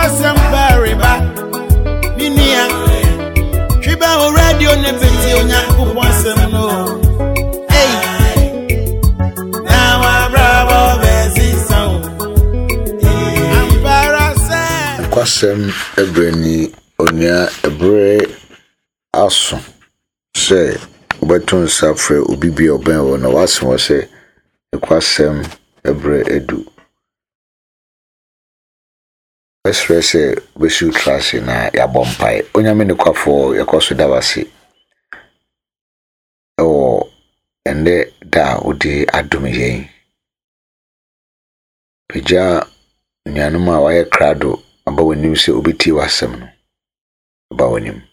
Kwasam Bariba Minia Triba already on the video Nyaku Kwasam no Hey Now I bravo Bezi sound Amparasa Kwasam Ebreni Onya Ebre Aso Say Beton Safre Ubibi Oben Wona Wasmo say Kwasam Ebre Edu Esrese besu trase na ya bompai onyame ne kwafo yakoso dawase ende da odi adom yen peja nyanuma waye krado aba wonim se obeti wasem no aba wonim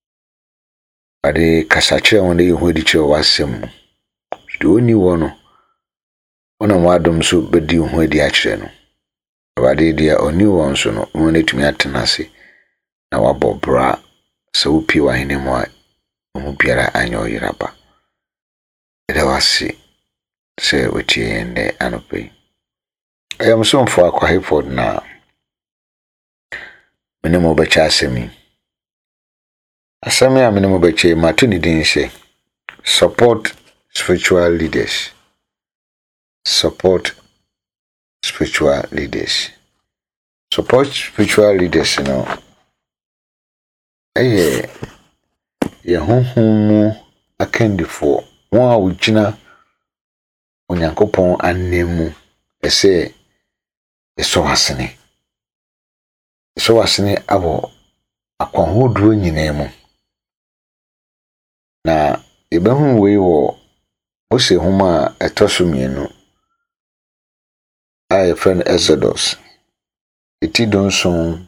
ade kasache won dey hu di che wasem no do ni wono ona wadom so bedi hu di a kire no abade dia oni won so no won tumi atenase na wabobra se upi wa hinemu a mu biara anyo yiraba eda wasi se weti ende anope ayam so mfo akwa hiford na menemo becha asemi a menemo beche matuni din se support spiritual leaders support spiritual leaders no ye honhom akandifo won a wugina onyankopon annemu ese eso wasene abo akwahodo nyinemu na ebehu we wo ose homa etosomienu I friend Exodus. Iti donson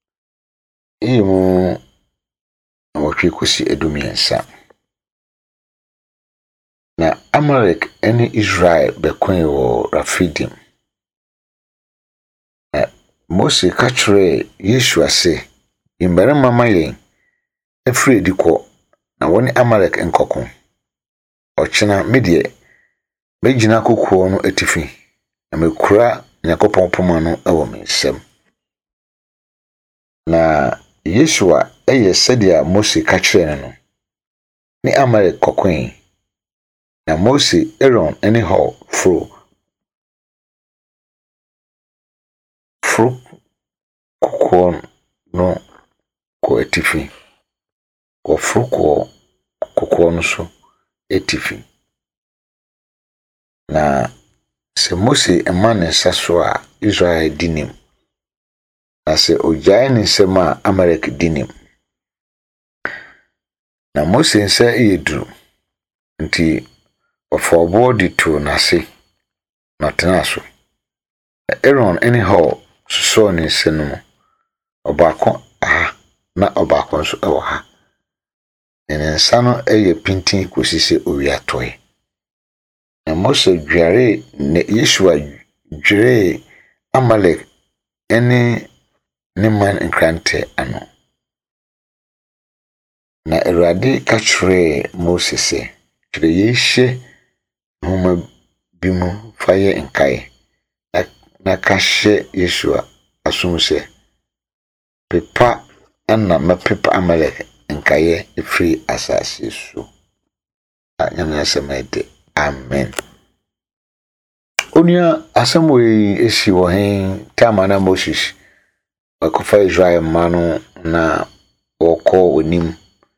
imu awotwekusi edumiensa. Na Amalek ene Israel bekwen wo Rafidim. Mose kachre Yeshua se imbere mama yen efri ediko na woni Amalek enkoko. Ochina medie bejina kokuo no etifi. Na mekura nyakopon poma no ewo mensem na Yeshua eye sedia Mose ka kire no ni amare kokwen na Mose Aaron ene ho fro kokon no ko etifi ko fro ko kokon so etifi na se Mose emane saso a Israel dinim na se ojae ni sema Amalek dinim na Mose nsa edu nti ofobo di to na se na tenaso Aaron anyhow so ni senu obako na obako nso ewo ha nsa no eye pintin kosise owiatoe na Mose dware ne Yeshua dware Amalek ene ne man nkrante ano na Erade kachre Mose se kire yehye homa bimu faye nkae na kahye Yeshua asum se pepa na mapepa Amalek nkae efri asase so anyame asemede amen. Onia asamwe esi wo hen tama na Moses wakofa Israel manu na woko onim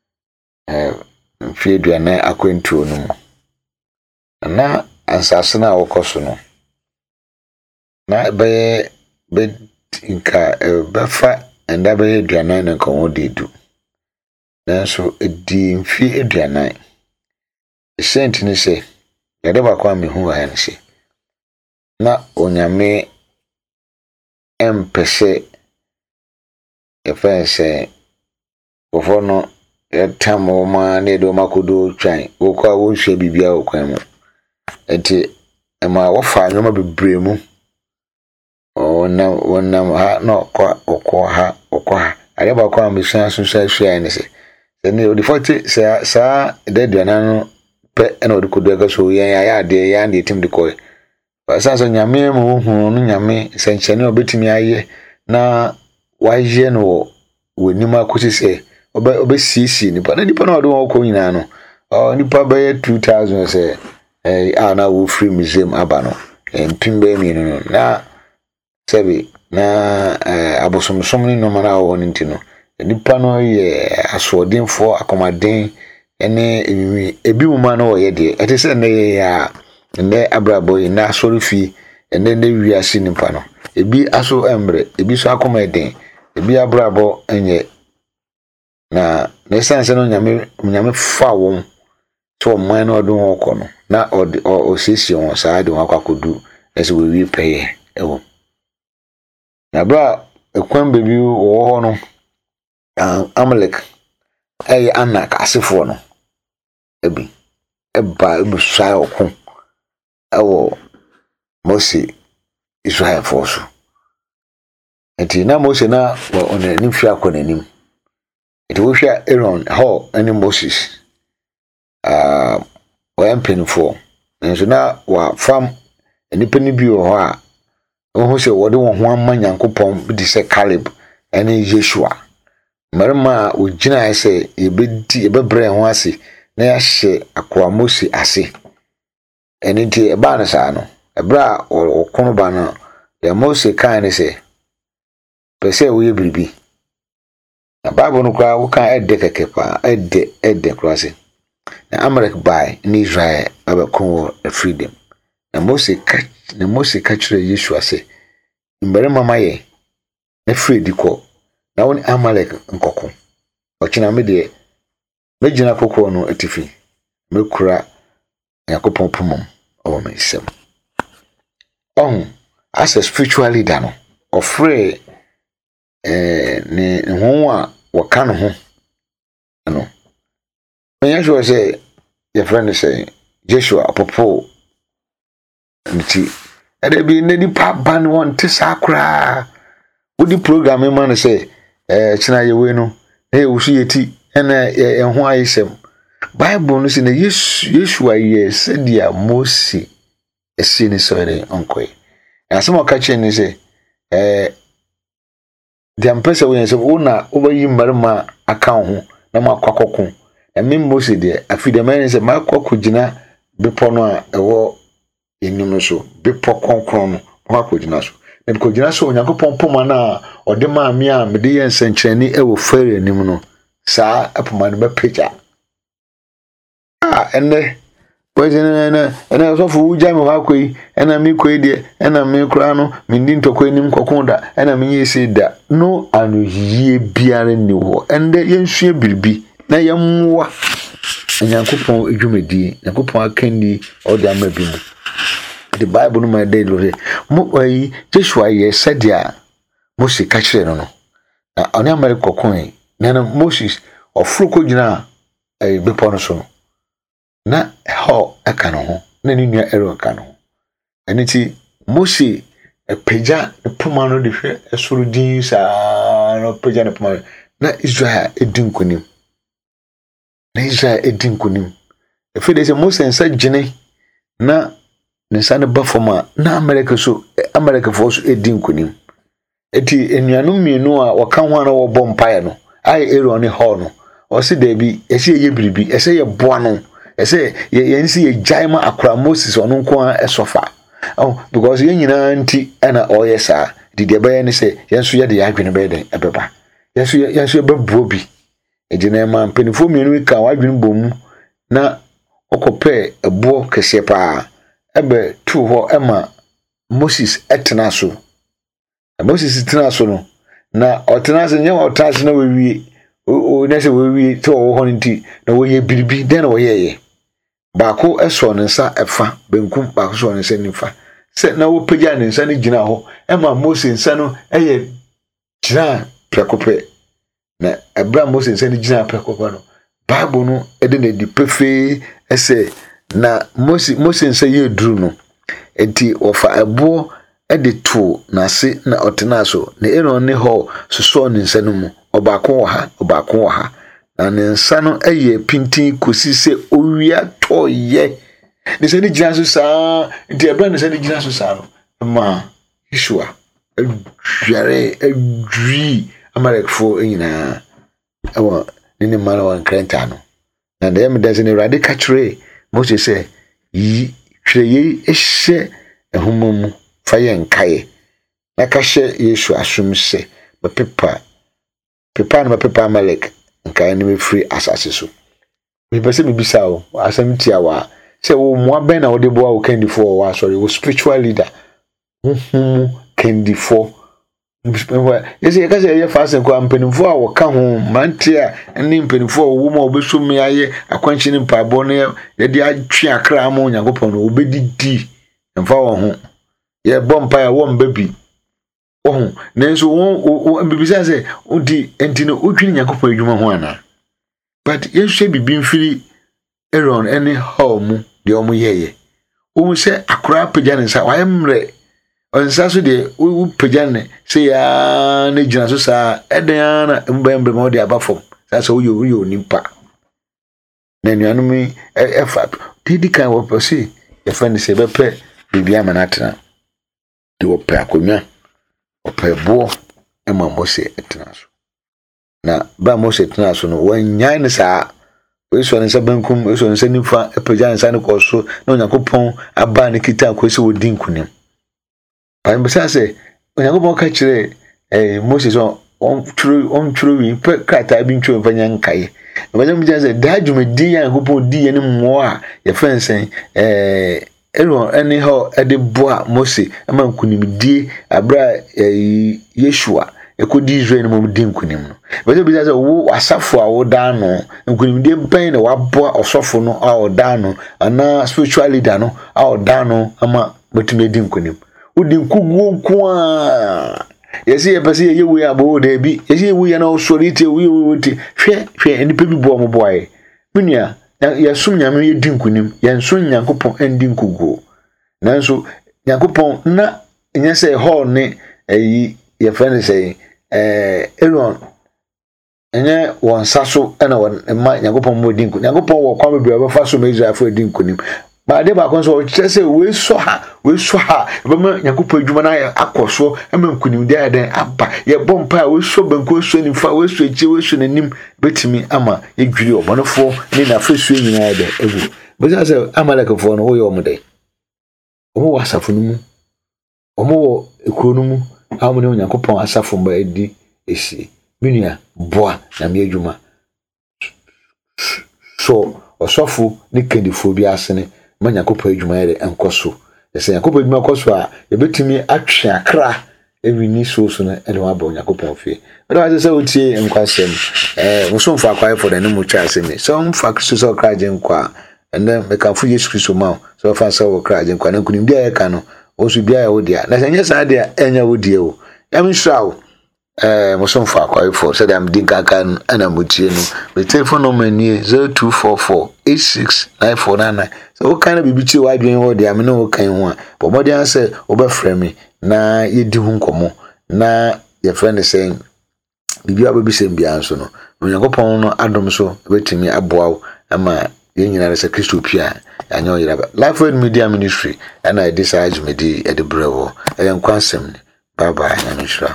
mfiedu na akwentu onum na ansase na wokoso no na be inka befa enda be aduanan na nko dedu nanso edi mfie aduanan sent ni se yade ba kwa mehu ha ne se na onyame empese efense ofono etamo ma ne do makodo twan wokwa wo hwe bibia okwan mu enti ema wofa nyoma bebremu wonam ha no kwa okwa ha ale ba kwa mesan sunsa hwe ne se ne odi forte sa deduana no pe ena odi kodo ga so yan ya de yan de tim de koy ba sa so nyame mu hu no nyame senchene obetimi aye na waje no wo nima kosi se obe sisi nipa na nipa na ɔde wɔn kɔ nyinaa no nipa bɛyɛ 2000 sɛ na wo free museum aba no mpimbe mi no na sɛbi na abosomsom ni no mara wɔ no nti no nipa no yɛ asoɔdenfo akomaden ene ebi mu ma no yɛ de ɛte sɛ ne ya ne abrabo yi na asɔre fi ene ne wiase nipa no ebi aso embre ebi so akomaden ebi abrabo enye na ne sense no nyame fa won to man no do won kɔ no na o sisi won saa de won akwakodu ese we wi pɛyɛ ewo na bra ekwan bebi wo ho no Amalek Anak asefo no ebi sai okun ewo Mose Israel force enti na Mose na ona ni fi akonanim enti wo hwɛ Aaron ho ani Moses wa empenfo nso na wa fam enipa ni bi wo ho a wo sɛ wode wo ho amma Nyankopɔn bi di sɛ Caleb ene Yeshua marima o gina sɛ ebebrɛ ho ase na ya hye akwa Mose ase ene nti eba na saa no ebra o kono ba no ya Mose kan ne sɛ pese wo ye biribi na Bible no kwa wo kan edde kekepa edde krase na Amalek bai ni Israel abakon freedom na Mose ka kyerɛ Yeshua sɛ mbarima maye na fredi kɔ na woni Amalek nkɔkɔ ɔkyena me de megina kokɔ no atifi mekura Yakopɔn pomom ɔwɔ me nsɛm as a spiritual leader no ɔfrɛ ne ho a wɔka no ho no menya sure sɛ your friend sɛ Joshua apopo nti ade bi ne nipa ban won te sakra wodi program ma no sɛ kyena yewe no wusu yeti ena ho ayesem Bible no sɛ na Yeshua ye sɛdia Mose esi ne sɔre onkoi asɛm ɔka kyerɛ ne sɛ dia mpɛsɛ wo yɛsɛ wo na wobayi mmarima aka ho na makwakɔko eme Mose de afide man sɛ makwakɔgyina bepɔ no a ɛwɔ enyum so bepɔ konkron no makwakɔgyina so na bikɔgyina so Onyankopɔn poma na ɔde ma me a mede yɛ nsɛnkyerɛni ɛwɔ fare anim no saa apoma no bɛpagya ene ena so fu uja me hakoi ena mi koi de ena mi kura no mi ndi ntokwa nim kokon da ena mi yesi da no anoyie biare ni ho ende yensue biribi na yemwa Nyankopɔn edwumadi Nyankopɔn akandi ode ama bi mu the Bible no my day lore mo ayi Joshua ye sadia Mose ka kyerɛ no na ɔne amare kokon na Moses ofroko gyina bepɔ no so no na ho aka no ho na ne nua Aaron ka no aniti Mose pagya ne poma no de hwɛ esoro din saa no pagya ne poma na Israel edinkonim efede se Mose nsa gyene na ne nsa ne ba foma na America for so edinkonim eti enuanu mienu a waka ho na wo bɔ mpae no ai Aaron ne ho no o se da bi ese ye biribi ese ye boa no ese yensi ye jaima akra Moses ono nko a esofa because ye nyina nti na oyesa dide baye ne se yenso ye de adwene baye den ebeba yenso bebuo bi ejina ma mpenifo mienu ka wadwene bom na okope ebuo kese pa ebe tu ho ema Moses etena so Moses tena so no na otena so nya otase na wewie o na se wewie to wo ho nti na wo ye biribi den na wo ye baako eso ne nsa efa benkum baako so ne nsa nifa se na wo pagya ne nsa ne gina ho ema Moses nsa no eye gina prekope na ebra Moses nsa ne gina prekope no Bible no ede na di pefe ese na Moses nsa ye duru no enti ofa ebo ede to na se na otena so na Aaron ne ho so ne nsa no mu obaako wo ha na ne nsa no eye pintin kosi se owia toye ne se ne gina so saa nti ebra ne se ne gina so saa no ma Yeshua adware adwi Amalekfo nyina awo ne mara wan krenta no na da yam da se ne rade ka kire Moses say yi hwere yi ehye ehomam fa ye nkae na ka hye Yesu asum se pepa na pepa Amalek nkae ne free asase so me pese me bisa o asam tia wa se wo mo aben na wo de boa wo kandifo wa sorry wo spiritual leader kandifo yes ye ka se ye fast ko ampanimfo a wo ka ho mantia ene mpanimfo wo ma obesum aye akwanchi ne mpabo ne ye de atwe akra ma Onyankopon no obedidi mfa wo ho ye bompa ya wo mbabi wo nenso wo mbibisa se odi entino odwini Nyankopon adwuma ho ana but yehwe bibi mfiri Aaron ene home de omo yeye wo se akra pagya ne sa wayemre onsa so de wo pagya ne se ya ne gina so sa eden na mbembre mo de abafom sa so wo nimpa na nuanum efa didi kan wo pese e fa ne se bepe bibi amanatena de wo pe akonwa wo pe bo e ma Mose etena so na ba Mose etena so no wanya ne sa we so ne sabankum we so ne sanifa epagya ne sa ne koso na Onyankopon aba ne kita akosi wo din kunim pa mbesa se Onyankopon ka kire Moses on true wi pe krata bi ntwe mfanya nkae na mbija se da dwumedi ya Onyankopon di ye ne mo a ye fensen Aaron ene ho ede boa Mose ama nkunimdie abra Yeshua ekodi Israel no di nkunim no bezo bi say wo asafo a wo da no nkunimdie ban na waboa osofo no a wo da no ana spiritual leader no a wo da no ama betumi di nkunim udi nkugu nku a yesi e pese ye wi abo da bi yesi wi ya na osorite wi ti hwe eni pe bi bo mo boae menua ya sum nyame ye di nkunim ya nso Nyankopon endi nkugu nanso Nyankopon na nya say hall ne ye friend say Aaron enye won saso na won ma Nyankopon mo di nkunim Nyankopon wo kwa bebre abafa so ma Israel fo di nkunim ba de ba kon so chese we so ha ba ma Nyankopon adwuma na akoso ama nkunim de adan aba ye bompa we so banko so ni fa we so eche we so nanim betimi ama ye dwiri obonofo ni na fa so nyina de egu be say Amalekfo no wo ye omde omo wasafo no mu omo wo ekuro no mu amu ne Onyankopon asafo mba edi esi menua boa na me adwuma so osofo ne kandifo bi asene ma Nyankopon adwuma yere enkoso yese Nyankopon adwuma koso a ebetimi atwe akra ewi ni so na ene wa ba Nyankopon fie but say otie enkwasem muso mfa kwai for the nemu twa asemi so mfa Kristo so kraje nkwa and then me kan fu Yesu Kristo ma so fa sa wo kraje nkwa na kunim dia ye ka no osu bia ya wodia na senya sa dia enya wodie o ya mshawo muso mfa kwai for say am din kan ana mutie no me telephone number ni 0244869499 so wo kan bibi chi wa dwen wo dia me no wo kan ho a but mo dia say wo be frɛ me na yedi hu nkomo na your friend is saying bibi ababi sem bia nso no Onyankopon no adom so betimi aboawo ama ye nyina se Kristo pia anyo yiraba Life Word Media Ministry and I decide me di edebrewo enkwansem ni bye bye na mishra.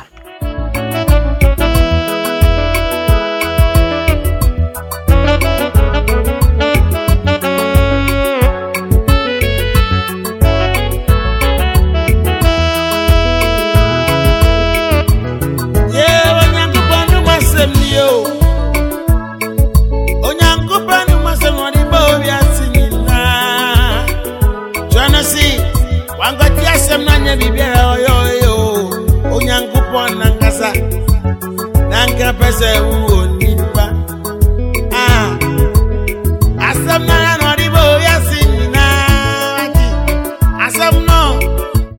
Pese